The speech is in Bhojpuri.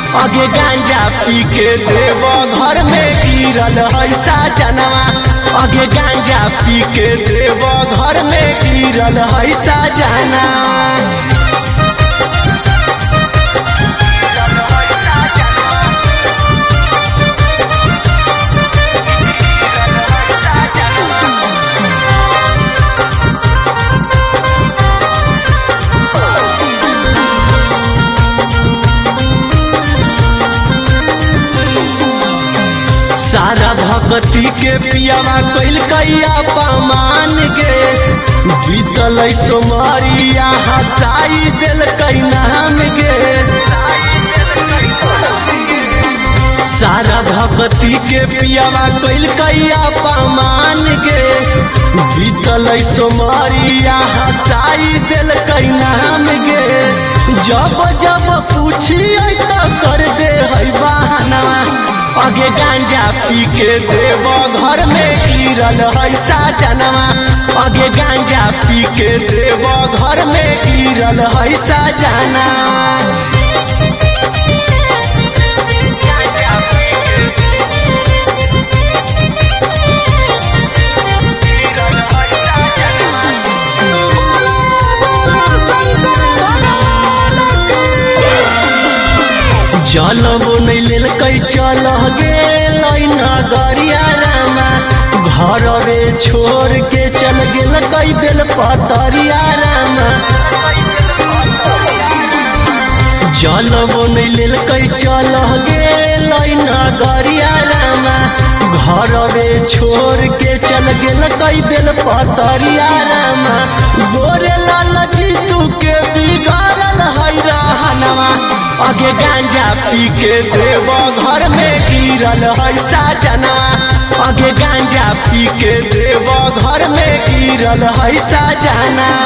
आगे गांजा पी के देव घर में गिरल है साजनवा। आगे गांजा पी के देव घर में गिरल है साजना। सारा भगती के पियावा कैल कैया पमान गे। बीतल सोमरिया हसाई दिल कई नाम गे। सारा भगती के पियावा कैल कैया पमान गे। बीतल सोमरिया हसाई दिल कई नाम गे। जब जब पूछिए तो कर दे है बहाना। आगे गांजा पी के देव घर में गिरल है साजनवा। आगे गांजा पी के देव घर में गिरल है साजना। जलबो नहीं लेल कई चल गेल नगरिया रामा। घर रे छोड़ के चल गेल कई बेल पतरिया रामा। जलबो नहीं लेल कई चल गेल नगरिया रामा। घर रे छोड़ के चल गेल कई बेल पतरिया रामा। गोरे लाल जीतू के बिगाड़ल है रहनवा। आगे गांजा पी के देव घर में गिरल है साजनवा। आगे गांजा पी के देव घर में गिरल है साजना।